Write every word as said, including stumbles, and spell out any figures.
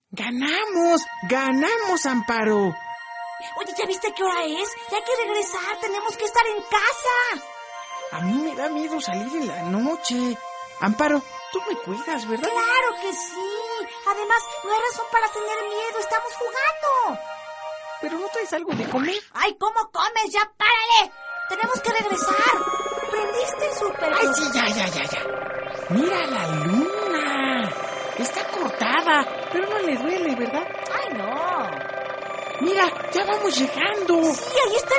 ¡Ganamos! ¡Ganamos, Amparo! Oye, ¿ya viste qué hora es? Ya hay que regresar, tenemos que estar en casa. A mí me da miedo salir en la noche. Amparo, tú me cuidas, ¿verdad? ¡Claro que sí! Además, no hay razón para tener miedo, estamos jugando. ¿Pero no traes algo de comer? ¡Ay, cómo comes! ¡Ya párale! Tenemos que regresar. ¿Prendiste el súper? ¡Ay, sí, ya, ya, ya, ya! ¡Mira la luna! Está cortada, pero no le duele, ¿verdad? ¡Ay, no! ¡Mira, ya vamos llegando! Sí, ahí está